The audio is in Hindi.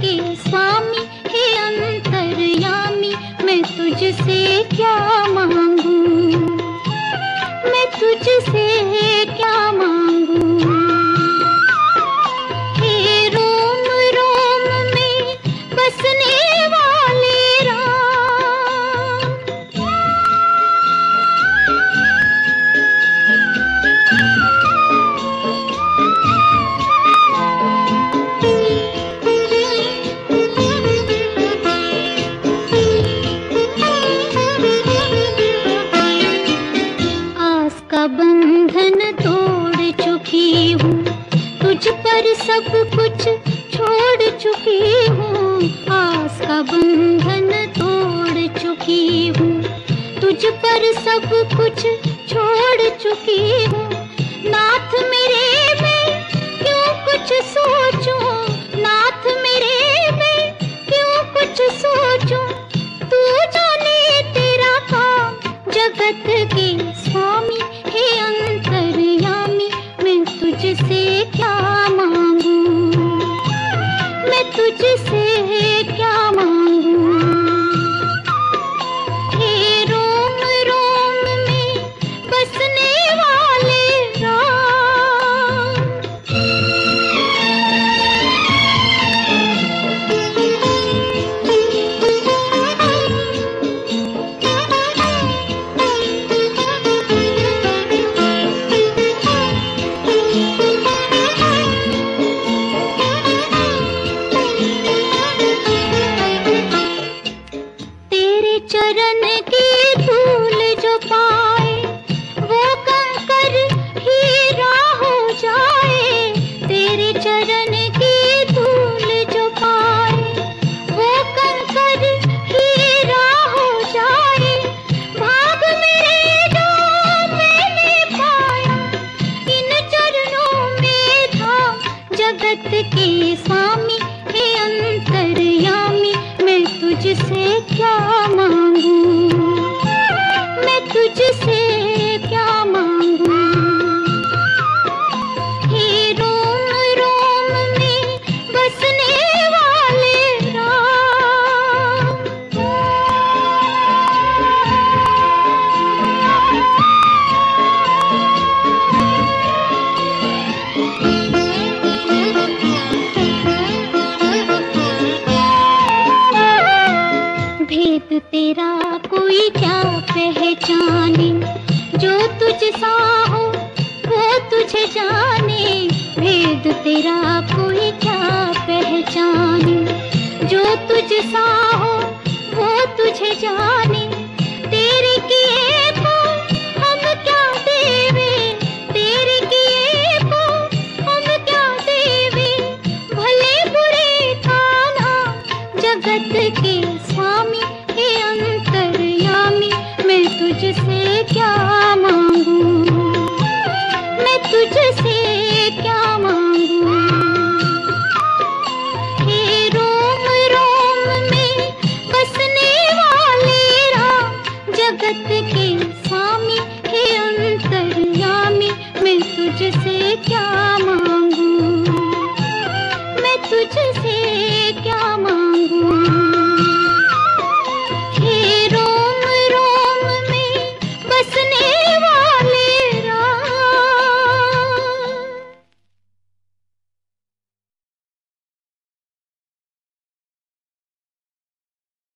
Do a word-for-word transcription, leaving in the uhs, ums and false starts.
के स्वामी हे अंतर्यामी, मैं तुझसे क्या मांगू, मैं तुझसे क्या मांगू। हे रोम रोम में बसने वाले राम, आस का बंधन तोड़ चुकी हूँ, तुझ पर सब कुछ छोड़ चुकी हूँ। आस का बंधन तोड़ चुकी हूँ, तुझ पर सब कुछ छोड़ चुकी हूँ। नाथ मेरे मैं क्यों कुछ सोचूं, नाथ मेरे मैं क्यों कुछ सोचूं। तू जाने तेरा काम जगत के स्वामी हे अंतर्यामी, मैं तुझसे क्या मांगू, मैं तुझसे क्या मांगू। हे रोम रोम में बसने वाले राम, तेरे चरण की धूल जो पाए वो कंकर हीरा हो जाए। तेरे चरण की धूल जो पाए वो कंकर हीरा हो जाए। भाग मेरे जो मैंने पाया इन चरणों में था जगत के स्वामी हे अंतर्यामी, मैं तुझसे क्या मांगू, मैं तुझसे क्या मांगू। हे रोम रोम में बसने वाले राम, भेद तेरा कोई क्या पहचाने, जो तुझ सा हो वो तुझे जाने। भेद तेरा कोई क्या पहचाने, जो तुझ सा हो वो तुझे जाने। तेरे किए को हम क्या देवे, तेरे किए को हम क्या देवे। भले बुरे का नाम जगत के स्वामी हे अंतर्यामी, मैं तुझसे क्या मांगू, मैं तुझसे क्या मांगू। हे रोम रोम में बसने वाले राम, जगत के स्वामी हे अंतर्यामी, मैं तुझसे क्या मांगू, मैं तुझसे क्या मांगू।